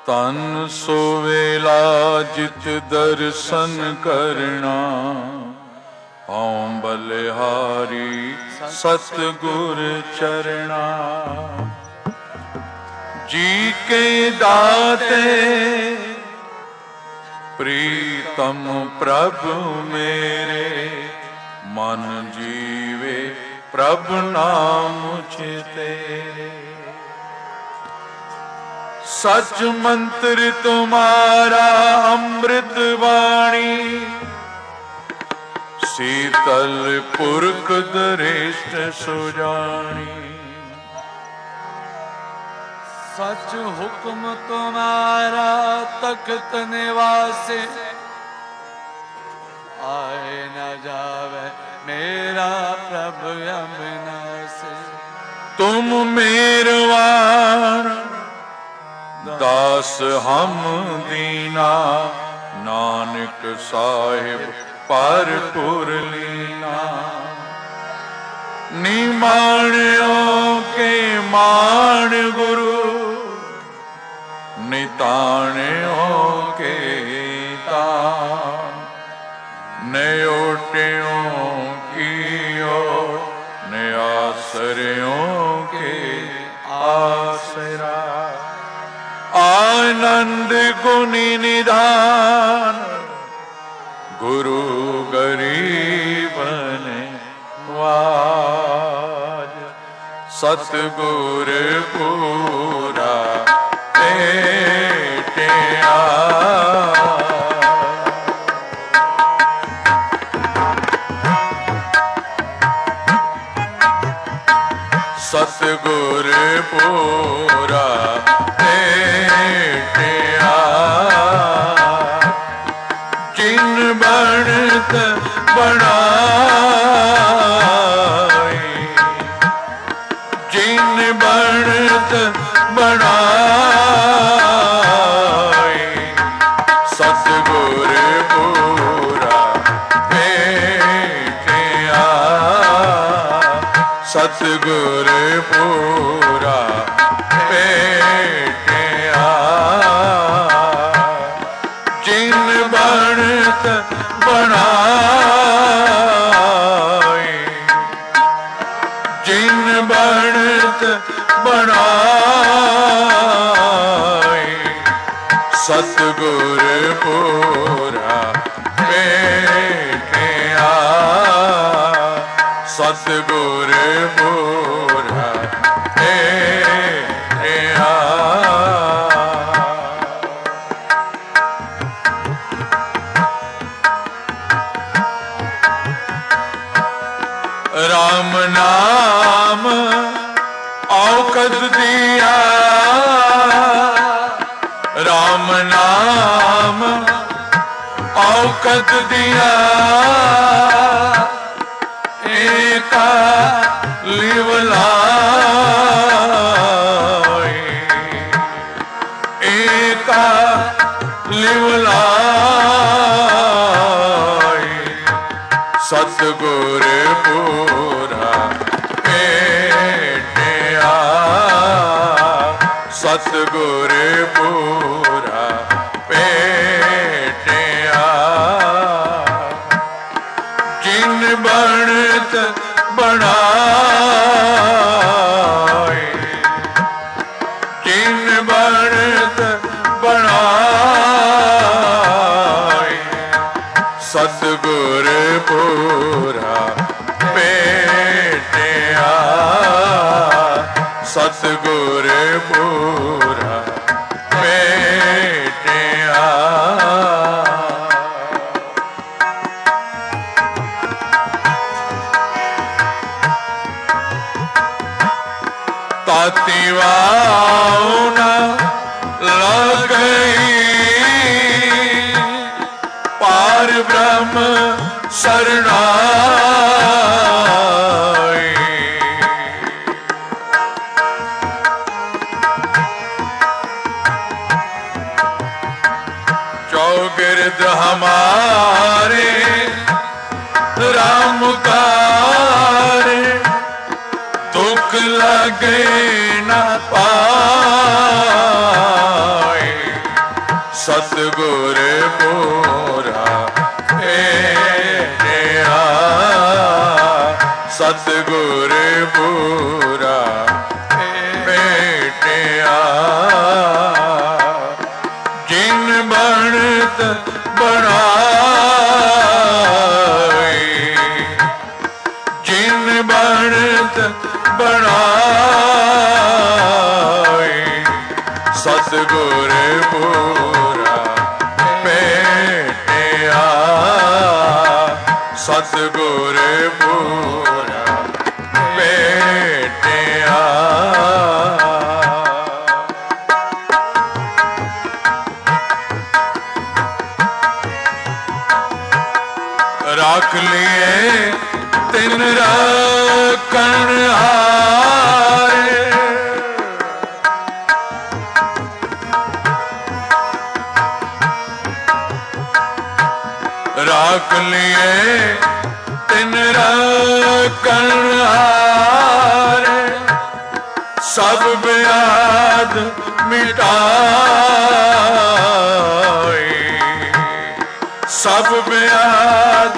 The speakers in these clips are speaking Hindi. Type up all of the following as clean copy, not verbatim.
तन सोवेला जित दर्शन करना, औं बलिहारी सतगुर चरणा। जी के दाते प्रीतम प्रभु मेरे, मन जीवे प्रभु नाम तेरे। सच मंत्र तुम्हारा अमृत वाणी, शीतल पुरख दरिष्ट सुजानी। सच हुक्म तुम्हारा तख्त निवासे, आए न जावे मेरा प्रभु अविनाशी। तुम मेरवान दास हम दीना, नानक साहिब परपुर लीना। निमाणियों के मान गुरु, निताणियों के तान। नयोटियों की ओर, नयासरियों के आसरा। आनंद गुणी निधान, गुरु गरीब ने वाज। सतगुर पूरा भेटिया। सतगुर पूरा भेटिया। जिन बनत बनाई, जिन बनत बनाई। सतगुर पूरा भेटिया। सतगुर पूरा भेटिया। जिन बनत बनाई, जिन बनत बनाई। सतगुर पूरा भेटिया। सतगुर पूरा भेटिया। राम नाम औकत दिया, राम नाम औकत दिया। एका लिवलाई, एका लिवलाई। सतगुर पूरा भेटिया। सतगुर पूरा भेटिया। जिन बनत बनाई, जिन बनत बनाई। सतगुर पूरा भेटिया। सतगुर पूरा भेटिया। ताती वाव न लगई, पार ब्रह्म शरणाई। चौगिर्द हमारे राम कार, दुख लगे न पाए। ਸਤਿਗੁਰ ਪੂਰਾ ਭੇਟਿਆ, ਸਤਿਗੁਰ ਪੂਰਾ ਭੇਟਿਆ। ਜਿਨ ਬਣਤ ਬਣਾਈ, ਜਿਨ ਬਣਤ ਬਣਾਈ, ਸਤਿਗੁਰ ਪੂਰਾ ਭੇਟਿਆ, ਸਤਿਗੁਰ ਪੂਰਾ ਭੇਟਿਆ। ਰੱਖ ਲਿਏ ਤਿਨ ਰੱਖਣ ਹਾਰੇ, ਰੱਖ ਲਿਏ ਤਿਨ ਰੱਖਣ ਹਾਰੇ, ਸਭ ਬਿਆਦ ਮਿਟਾਏ, ਸਭ ਬਿਆਦ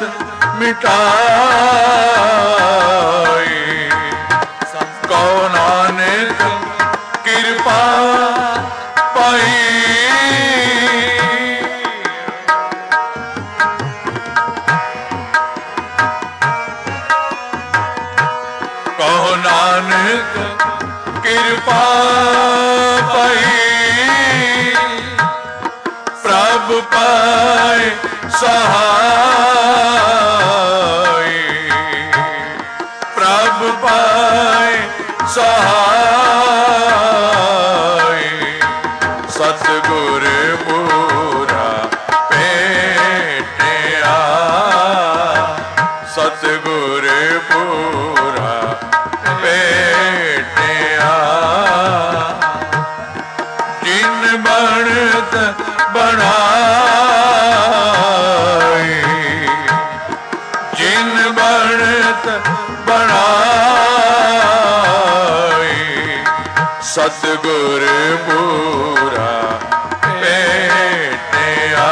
ਮਿਟਾਏ। ਕਉ ਨਾਨਕ ਕਿਰਪਾ ਪਾਈ, ਕਉ ਨਾਨਕ ਕਿਰਪਾ ਪਾਈ, ਪ੍ਰਭ ਪਾਏ ਸਹਾਈ, ਪ੍ਰਭ ਪਾਏ ਸਹਾਈ। ਸਤਿਗੁਰ ਪੂਰਾ ਭੇਟਿਆ, ਸਤਿਗੁਰ ਪੂਰਾ ਭੇਟਿਆ। ਜਿਨ ਬਣਤ ਬਣਾਈ, ਜਿਨ ਬਣਤ ਬਣਾਈ, ਸਤਿਗੁਰ ਪੂਰਾ ਭੇਟਿਆ,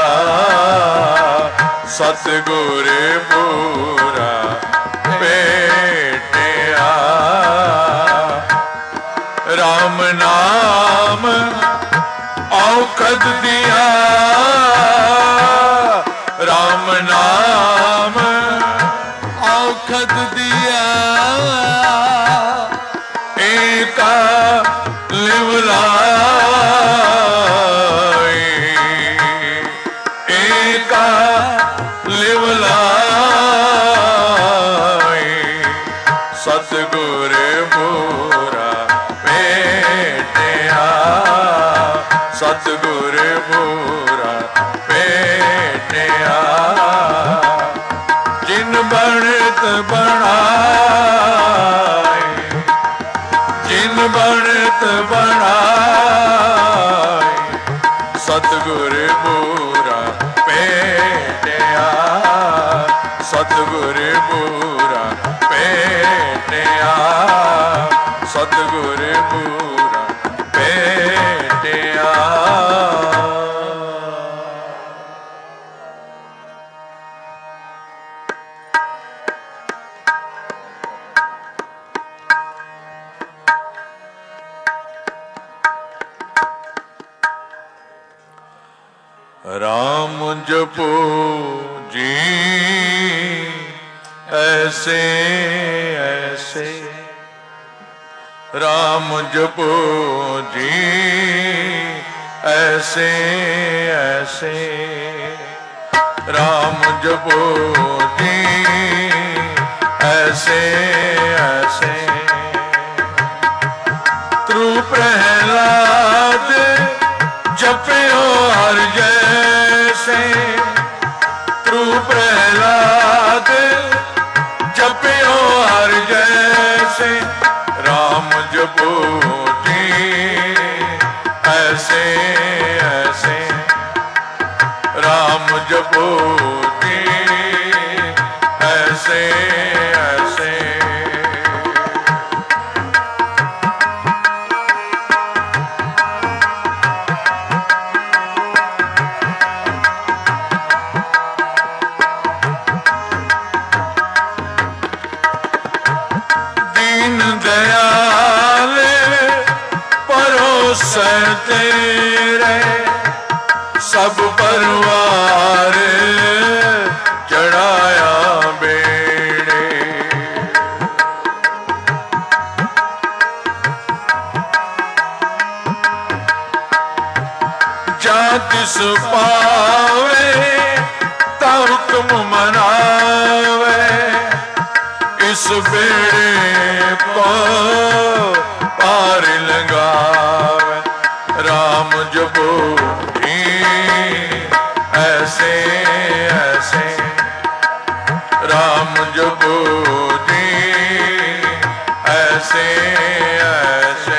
ਸਤਿਗੁਰ ਪੂਰਾ ਭੇਟਿਆ। ਰਾਮ ਨਾਮ ਔਖਦ ਦਿਆ, ਰਾਮ ਨਾਮ ਔਖਦ ਦਿਆ, ਏਕਾ ਲਿਵ ਲਾਈ, ਏਕਾ ਲਿਵ ਲਾਈ। ਸਤਿਗੁਰ ਪੂਰਾ ਭੇਟਿਆ, ਸਤਿਗੁਰ ਪੂਰਾ ਭੇਟਿਆ। ਜਿਨ ਬਣਤ ਬਣਾਈ, ਜਿਨ ਬਣਤ ਬਣਾਈ, ਸਤਿਗੁਰ ਪੂਰਾ ਭੇਟਿਆ, ਸਤਿਗੁਰ ਪੂਰਾ ਭੇਟਿਆ, ਸਤਿਗੁਰ ਪੂਰਾ ਭੇਟਿਆ। राम जपो जी ऐसे ऐसे, राम जपो जी ऐसे ऐसे, राम जपो जी ऐसे ऐसे। त्रु प्रहलाद जपयो हर जैसे, त्रु प्रहलाद जपयो हर जैसे। राम जपो जी ऐसे ऐसे, राम जपो जी ऐसे ऐसे। तेरे सब परवार चढ़ाया बेड़े। जा तिस पावे ता हुक्म मनावे, इस बेड़े को पार लगावे। राम जपो जी ऐसे ऐसे, राम जपो जी ऐसे ऐसे।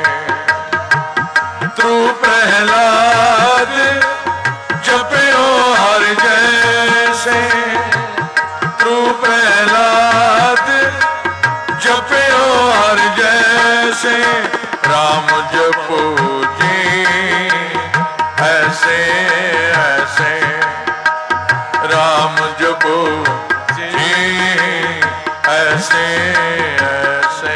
तू प्रहलाद जपयो हर जैसे, तू प्रहलाद जपयो हर जैसे। राम जपो जी ऐसे ऐसे, राम जपो जी ऐसे ऐसे।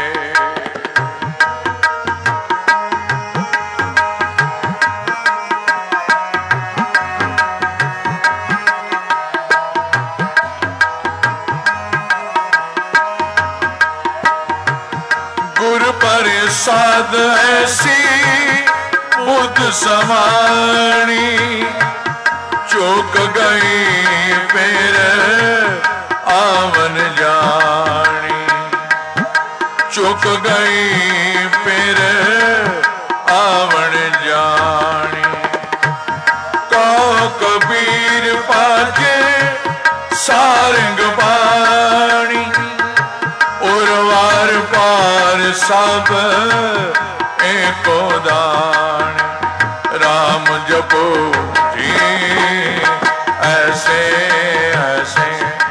गुर प्रसाद ऐसी बुद्ध समानी, चूक गई फिर आवन जानी। चूक गई फिर आवन जानी। कहो कबीर पाके सारंग पानी, उर्वार पार सब एको दान। राम जपो जी ऐसे ऐसे,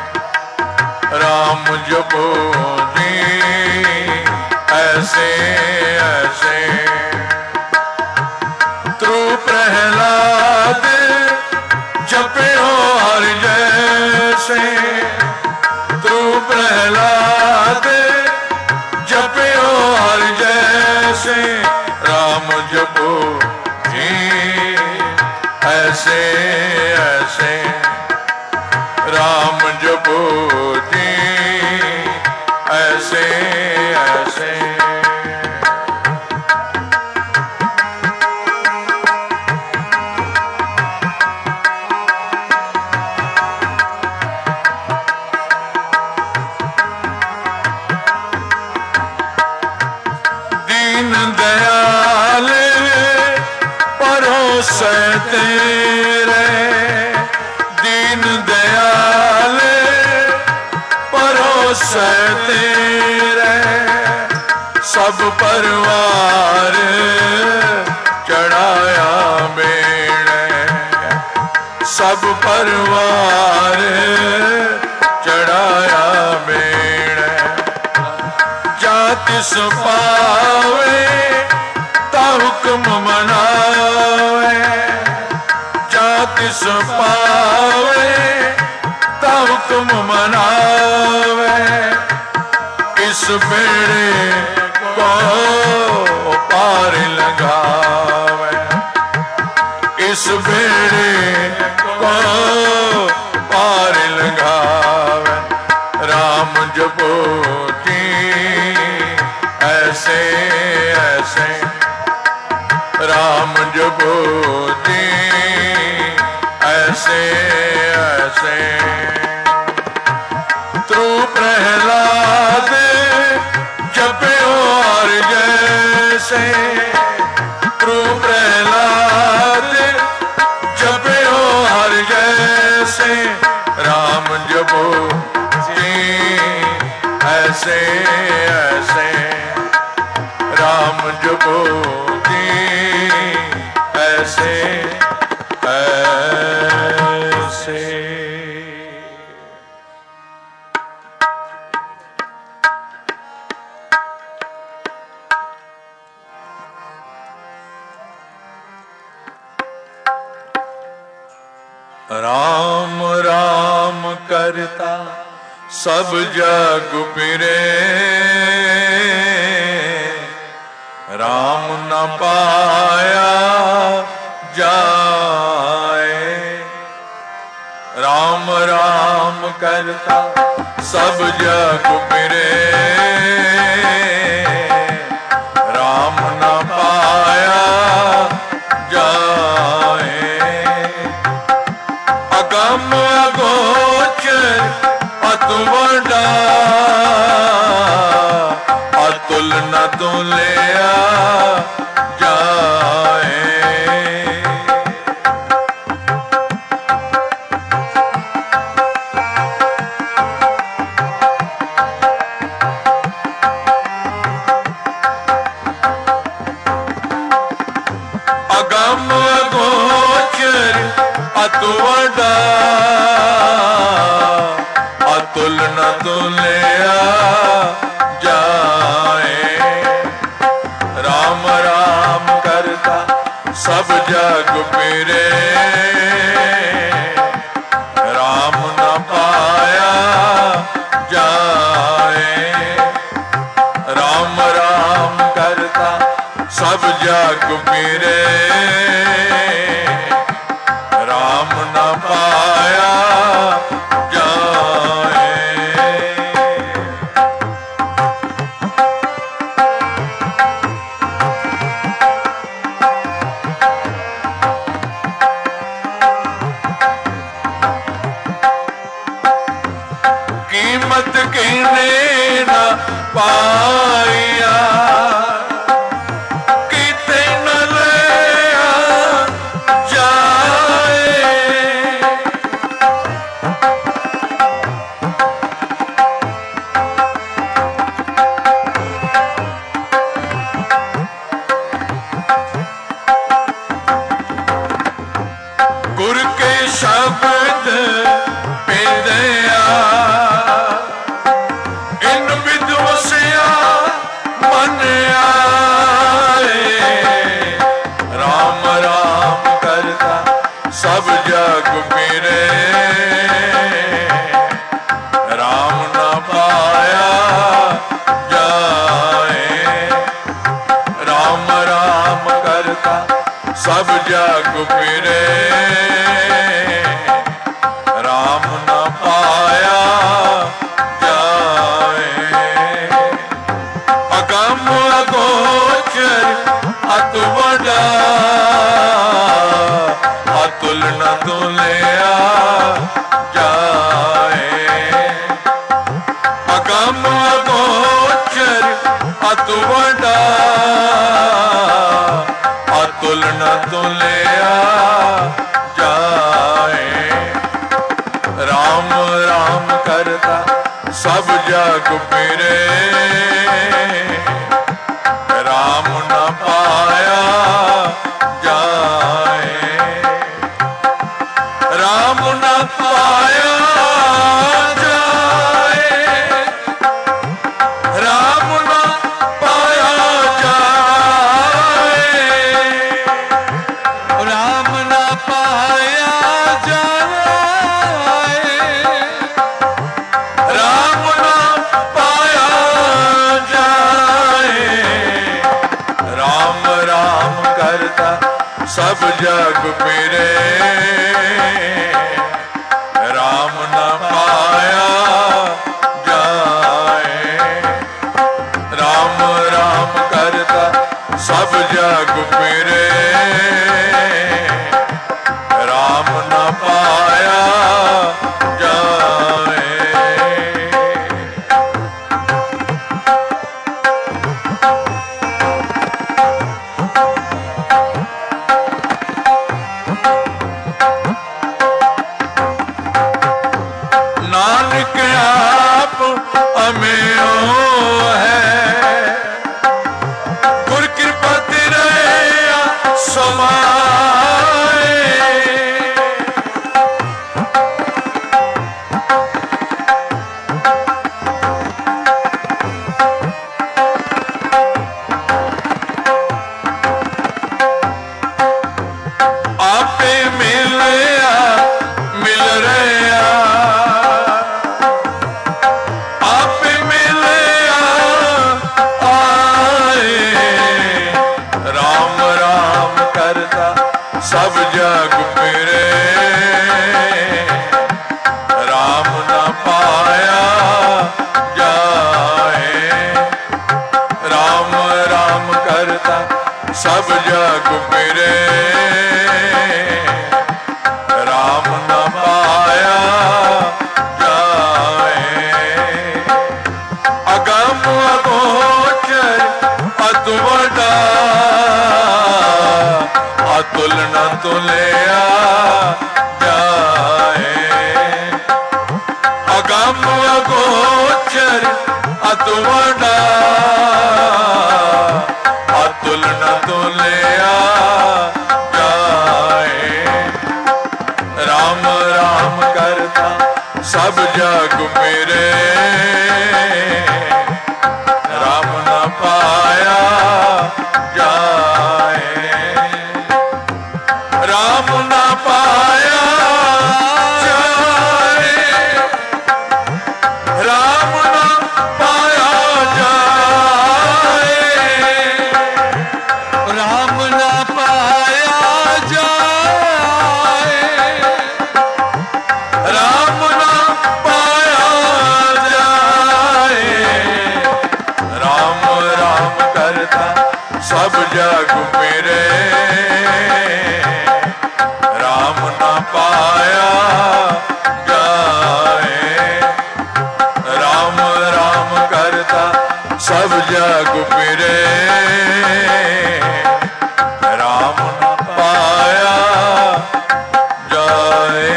राम जपो जी ऐसे ऐसे। तू प्रहलाद जपयो हर जैसे, तू प्रहलाद जपयो हर जैसे। राम जपो जी ऐसे ऐसे, राम जपो जी ऐसे ऐसे। दीन दयाल परोसे तेरे, दीन दयाल परोसे तेरे। सब परवार चढ़ाया बेड़े, सब परवार चढ़ाया बेड़े। जा तिस पावे ता हुक्म मनावे, जा तिस पावे ता हुक्म मनावे। इस बेड़े को पार लगावे, इस बेड़े को पार लगावे। राम जपो जी ऐसे ऐसे, राम जपो जी ऐसे ऐसे। तू प्रहलाद जपयो हर जैसे, तू प्रहलाद जपयो हर जैसे। राम जपो जी ऐसे ऐसे, राम जपो जी ऐसे ऐसे। राम राम करता सब जग फिरे, राम न पाया जाए। राम राम करता सब जग फिरे, राम न पाया जाए। अगम अगोचर अतु बड़ा, अतुल न तुल्या जाए। अगम अगोचर अतु बड़ा, अतुल न तुल्या जाए। राम राम करता सब जग फिरे, राम न पाया जाए। राम राम करता सब जग फिरे, राम न पाया जाए। कीमत कहने न पाया, किते न लिया जाए। गुर के शब्द पेदया, इन विदवसिया मन आए। राम राम करता सब जग फिरे, राम न पाया जाए। राम राम करता सब जग फिरे, राम न पाया जाए। अगम अगोचर अतु बड़ा, अतुल न तुल्या जाए। अगम अगोचर अतु बड़ा, अतुल न तुल्या जाए। राम राम करता सब जग फिरे, राम न पाया जाए। राम न पाया जाए, राम न पाया जाए। राम न पाया जाए, राम न पाया जाए। राम राम करता सब जग फिरे, राम न पाया जाए। राम राम करता सब जग फिरे, राम न पाया जाए। नानक आप अमेओ है, गुर कृपा तेरे समा सब जग फिरे राम न पाया जाए। राम राम करता सब जग फिरे राम न पाया जाए। अगम अगोचर अतु बड़ा अतुल न तुलया जाए। अगम अगोचर अतु बड़ा अतुल न तुलया जाए। राम राम करता सब जग मेरे राम न पाया जाए। राम न पाया जाए। राम न पाया जाए। राम न पाया जाए। राम न पाया जाए। राम राम करता सब जग मेरे राम न पाया जाए। राम राम करता सब जग फिरे राम न पाया जाए।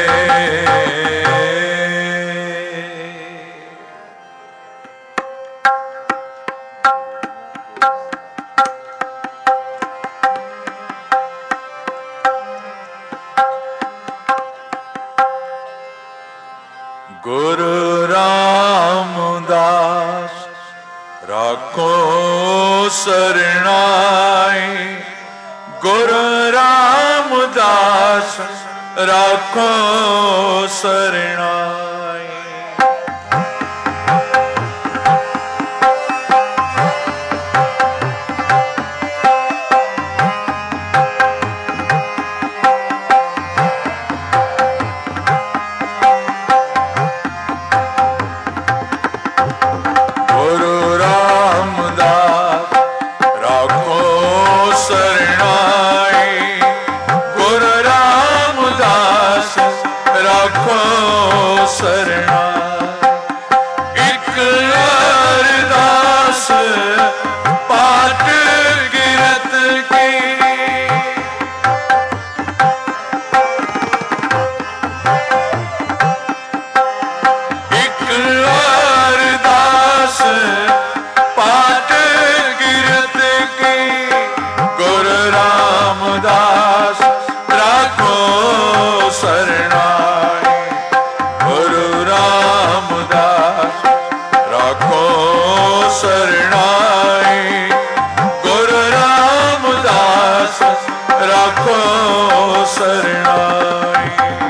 गुरु रामदास राखो सरनाई। गुरु रामदास राखो सरनाई। गुरु रामदास राखो सरनाई। गुरु रामदास राखो सरनाई। एक अरदास पाठ गिरत की। एक अरदास पाठ गिरत की। गुरु रामदास राखो सरनाई। गुरु रामदास राखो सरनाई। गुरु रामदास राखो सरनाई।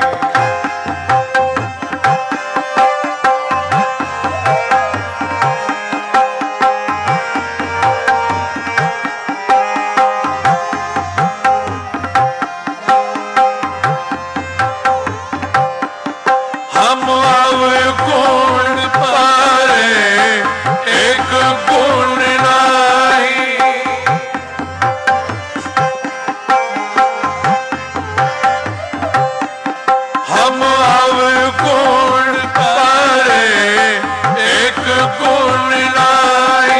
हम अवगुण पारे एक गुण नाही। हम अवगुण पारे एक गुण नाही।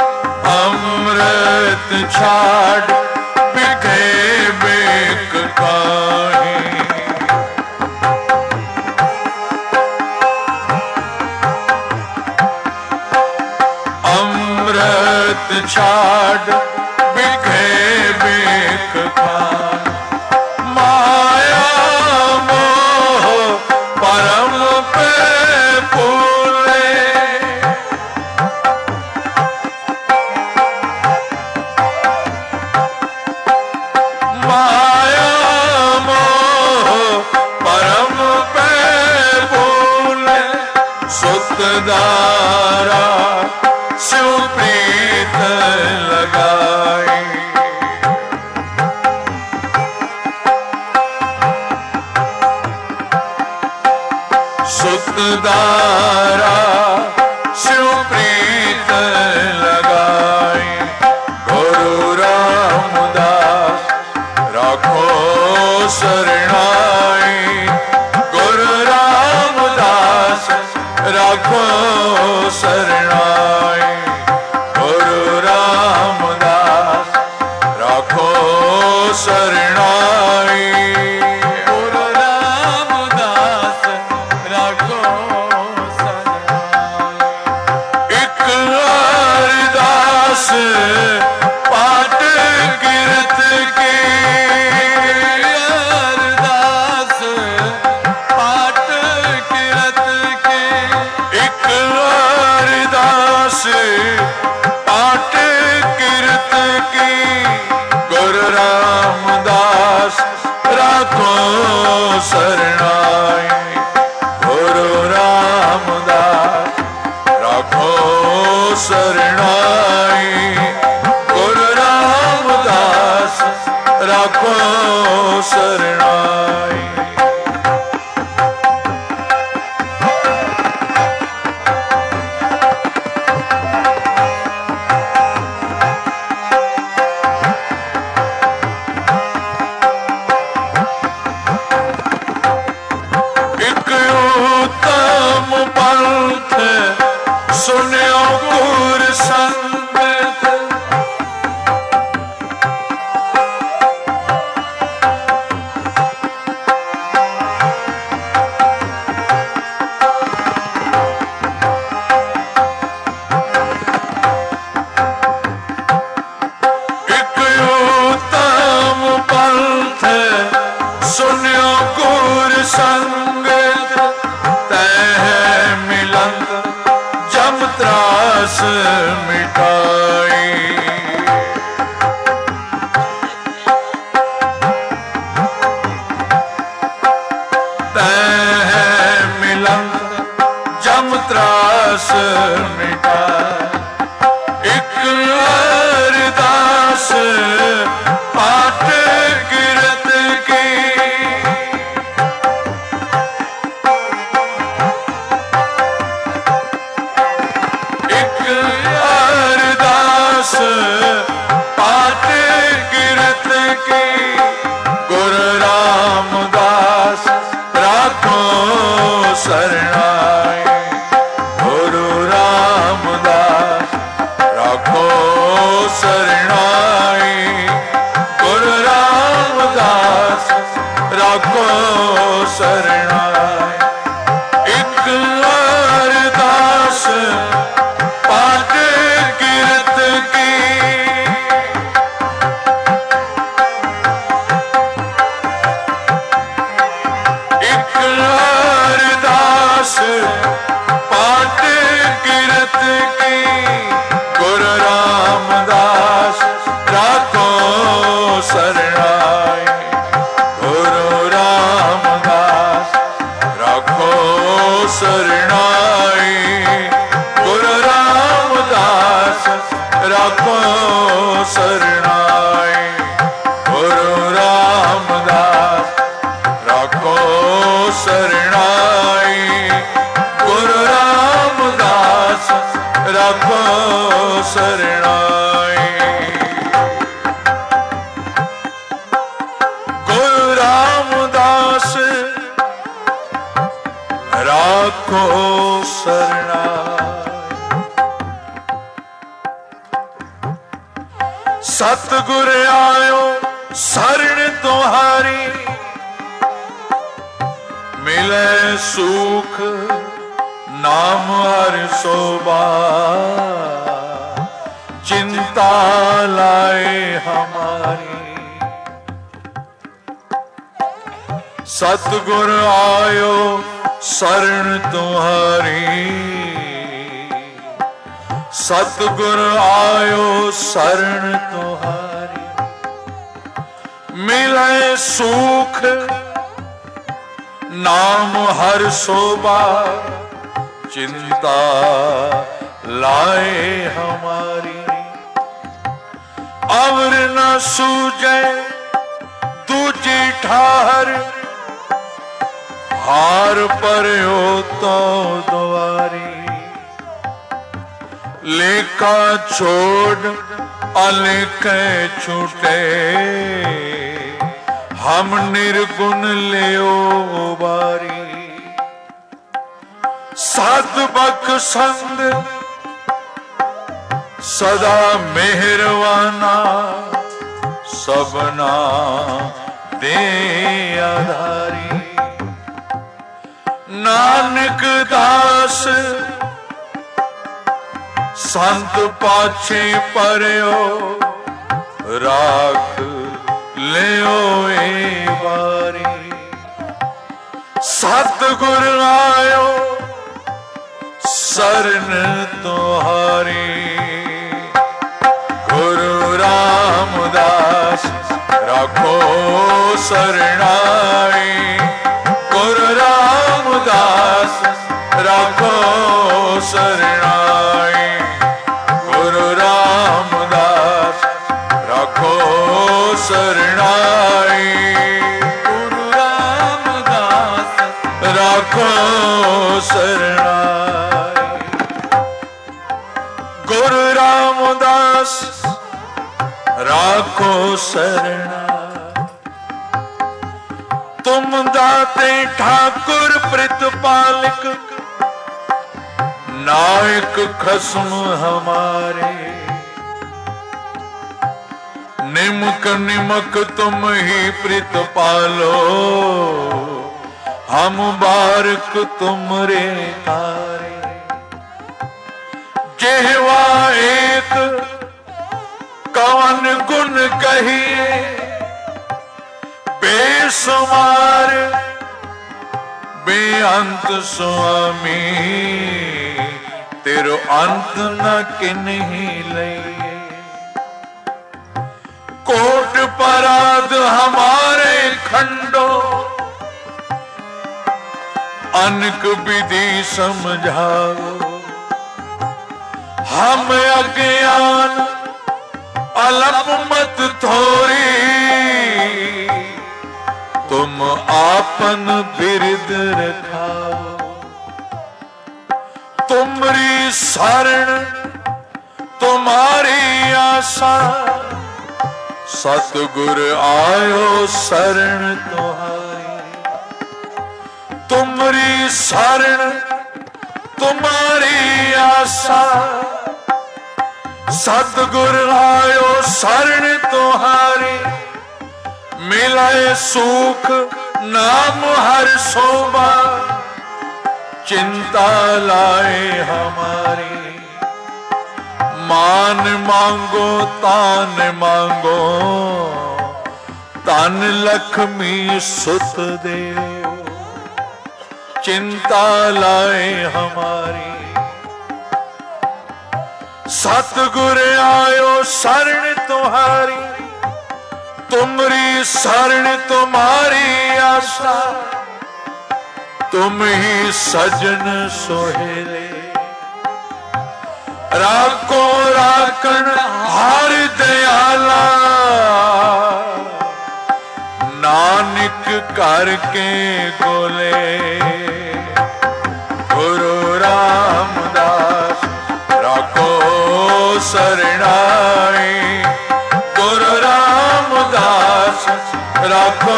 अमृत छाड़ बिखे बेक काहे। अमृत छाड़ बिखे बेक खाए। माया मोह परम पे फूले। माया मोह परम पे फूले। सुतदारा सुप्रीत लगाई। सुतदारा शिव प्रीत लगाई। गुरु रामदास राखो शरणाई। गुरु रामदास राखो शरणाई। गुरु रामदास राखो शरणाई। गुरु रामदास राखो शरणाई। एक अरदास पाठ कीरत की। अरदास पाठ कीरत की। एक अरदास पाठ कीरत की। गुरु रामदास राखो शरणाई। गुरु रामदास राखो शरणाई। गुरु रामदास राखो शरणाई। एक उत्तम पंथ सुन्यो गुर संगत। एक उत्तम पंथ सुन्यो गुर संगत। तह मिलंत जम त्रास मिटाई। तह मिलंत जम त्रास मिटाई। एक अरदास पाठ कीरत की। एक अरदास पाठ कीरत की। गुरु रामदास राखो शरणाई। गुरु रामदास राखो शरणाई। गुरु रामदास राखो शरणाई। एक अरदास पाठ कीरत की। एक अरदास पाठ कीरत की। गुरु रामदास राखो शरणाई। गुरु रामदास राखो शरणाई। गुरु रामदास राखो शरणाई। गुरु रामदास राखो शरणाई। गुरु रामदास राखो शरणाई। गुरु रामदास राखो शरणाई। सतगुर आयो शरण तुम्हारी। मिले सुख नाम हर सोबा। चिंता लाए हमारी। सतगुर आयो शरण तुम्हारी। सतगुर आयो शरण तुम्हारी। मिले सुख नाम हर शोभा। चिंता लाए हमारी। अवर न सूझे दूजी ठाहर। हार पर्यो तो द्वारी, लेखा छोड़ अलेखे छूटे, हम निर्गुण लेओ बारी। साधबक संग सदा मेहरवाना, सबना दे आधारी। नानक दास संत पाछे परयो, राख लियो ए बारी। सतगुर आयो शरण तुहारी, गुरु रामदास राखो शरणाई। गुरु रामदास राखो शरणाई, गुरु रामदास राखो शरणाई। गुरु रामदास राखो शरणाई। गुरु रामदास राखो शरणाई। तुम दाते ठाकुर प्रतिपालक, नायक खस्म हमारे। निमक निमक तुम ही प्रतिपालो, हम बारक तुमरे तारे। जेहवा एक कवन गुण कहिए, बेसुमार बेअंत स्वामी। तेरो अंत न किन्ही लइए। कोट पराध हमारे खंडो, अनक विधि समझाओ। हम अज्ञान अलप मत थोरी, तुम आपन बिरद रखाओ। तुमरी शरण तुम्हारी आशा, सतगुर आयो शरण तुम्हारी। तुमरी शरण तुम्हारी आशा, सतगुर आयो शरण तुम्हारी। मिलाए सुख नाम हर शोभा, चिंता लाए हमारी। मान मांगो तान मांगो, तन लक्ष्मी सुत देओ। चिंता लाए हमारी। सतगुर आयो शरण तुम्हारी, तुमरी शरण तुम्हारी आशा। तुम ही सजन सोहेले, राखो राखण हार दयाला। नानक करके गोले, गुरु रामदास राखो शरणाई। गुरु रामदास राखो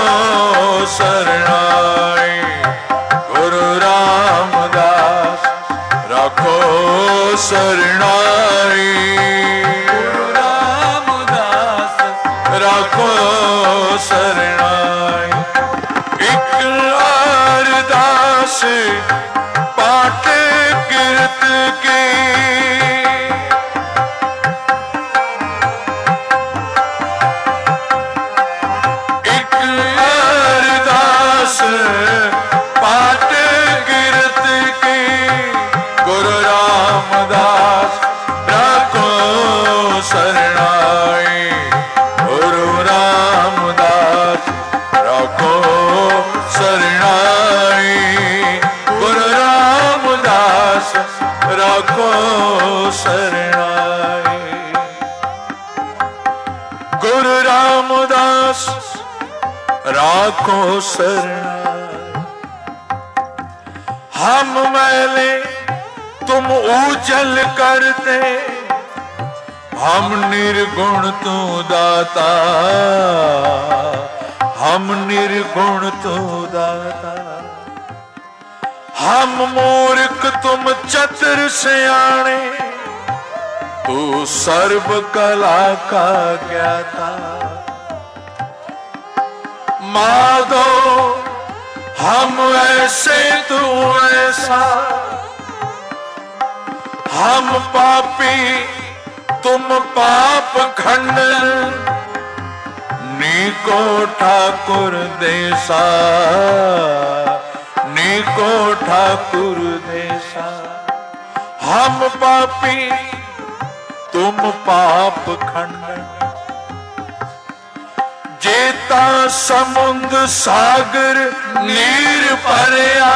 शरणाई। गुरु रामदास राखो शरणाई। गुरु रामदास राखो शरणाई। एक अरदास पाठ कीर्त की, एक अरदास पाठ कीर्त की। गुरु रामदास राखो शरणाई। गुरु रामदास राखो शरणाई। गुरु रामदास राखो शरणाई। गुरु रामदास राखो शरणाई। हम मैले तुम उजल करते, हम निर्गुण तू दाता, हम निर्गुण तू दाता। हम मूर्ख तुम चतुर सियाणे, तू सर्व कला का ज्ञाता। माधो हम ऐसे तू ऐसा, हम पापी तुम पाप खंडन। नीको ठाकुर देसा, नीको ठाकुर देसा। हम पापी तुम पाप खंडन। जेता समुद्र सागर नीर परया,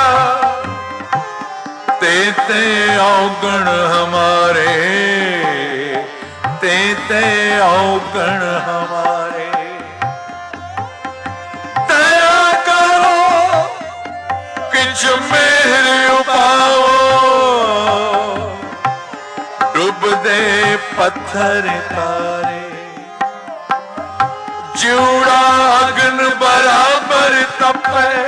तेते अवगण हमारे, तेते अवगण हमारे। दया करो किछ मेहर उपाओ, डूब दे पत्थर तारे। जिउड़ा अग्न बराबर तपे,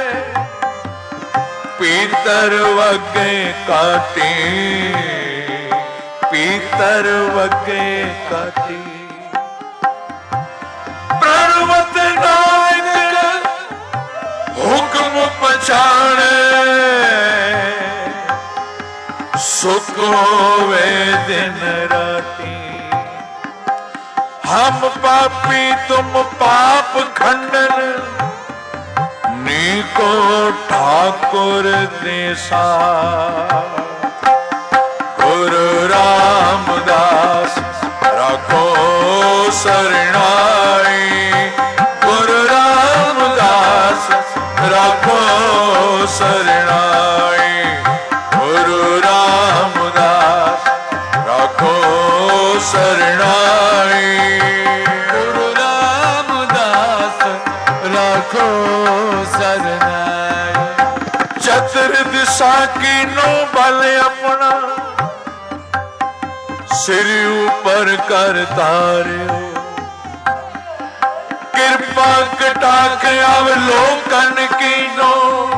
पीतर वगे काटी, पीतर वगे काटी। प्रणवत नायक हुक्म पछाणे, सुख होवे दिन राती। हम पापी तुम पाप खंडन, नीको ठाकुर देसा। गुरु रामदास राखो शरणाई, गुरु रामदास राखो शरणाई। गुरु रामदास राखो शरणाई, गुरु रामदास राखो शरणाई। चतुर दिशा की नो बल अपना, सिर ऊपर कर तारे। कृपा कटाक्ष अवलोकन की नो,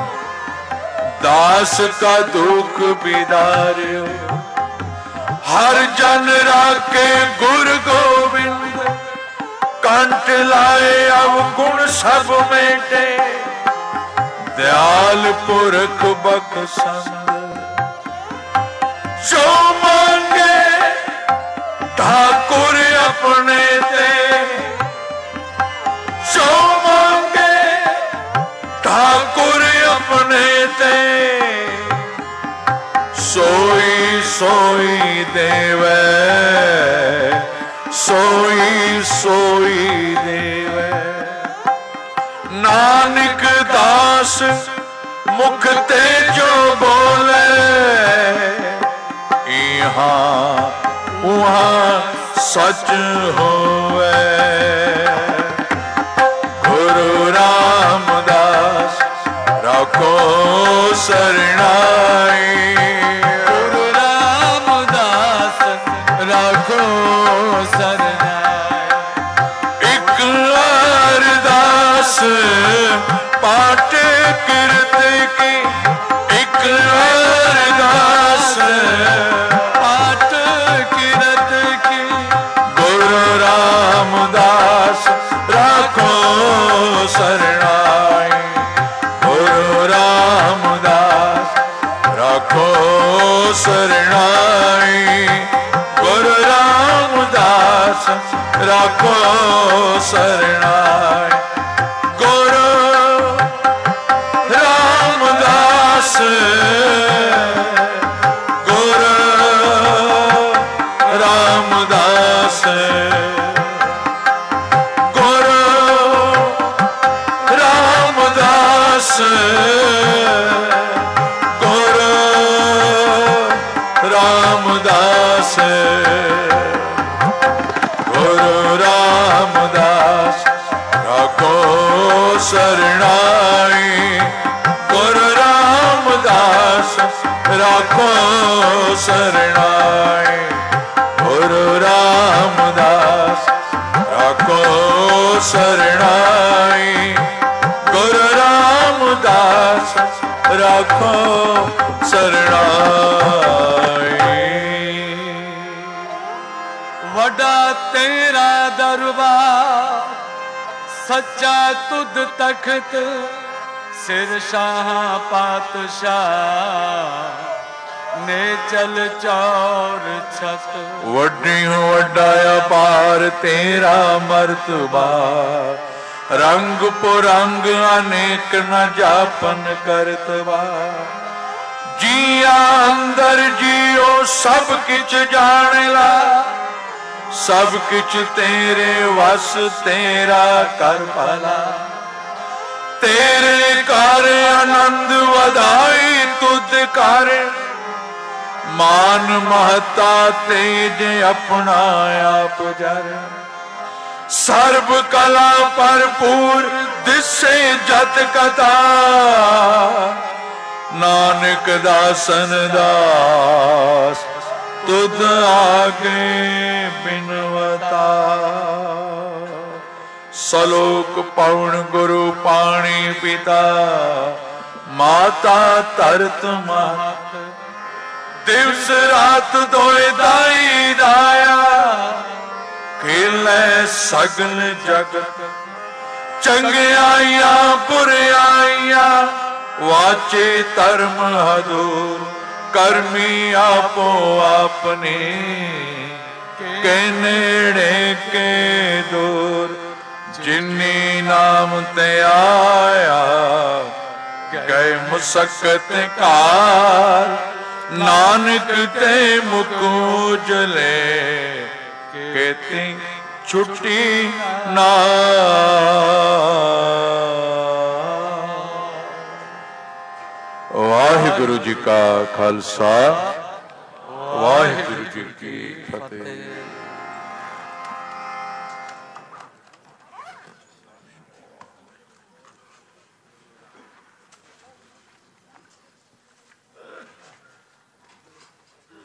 दास का दुख बिदार्यो। हर जन राखे गुरु गोविंद, कंठ लाए अवगुण सब मेटे। दयाल पुरख बख्शंद, जो मांगे ठाकुर अपने ते। जो मांगे ठाकुर अपने ते, सोई सोई देवे, सोई सोई देवे। नानक दास मुख ते जो बोले, यहाँ वहाँ सच होवे। गुरु रामदास राखो शरणाई, गुरु रामदास राखो शरणाई। एक अरदास पाठ कृत की, एक अरदास पाठ किरत की। गुरु रामदास राखो शरणाई, गुरु रामदास राखो शरणाई। गुरु रामदास राखो शरणाई। गुरु रामदास, गुरु रामदास, गुरु रामदास, गुरु रामदास, गुरु रामदास राखो शरणाई। गुरु रामदास राखो सरनाए। गुरु रामदास राखो सरनाए। गुरु रामदास राखो सरनाए। वड़ा तेरा दरबार सच्चा तुद तख्त सिर शाह पातशाह ने चल चौर छत। वड्डी वड्डा अपार तेरा मर्तबा रंग पुरंग अनेक न जापन करतबा। जिया अंदर जियो सब किछ जान ला सब किछ तेरे वस तेरा कर भला। तेरे कर आनंद वधाई तुद कर मान महता तेज अपना आप जर। सर्व कला भरपूर दिसे जत कथा नानक दासन दास तुद आगे बिनवता। सलोक पवन गुरु पाणी पिता माता तरत मात। दिवस रात दोए दाई दाया खेलै सगल जगत। चंगियाइया बुरियाइया वाचे धर्म हदूर। करमी आपो आपने के नेड़े के दूर। जिन्नी नाम ते आया गए मुसक्कत कार। नानक ते मुकू जले कहती छुट्टी ना। वाहिगुरु जी का खालसा वाहिगुरु जी की फतेह।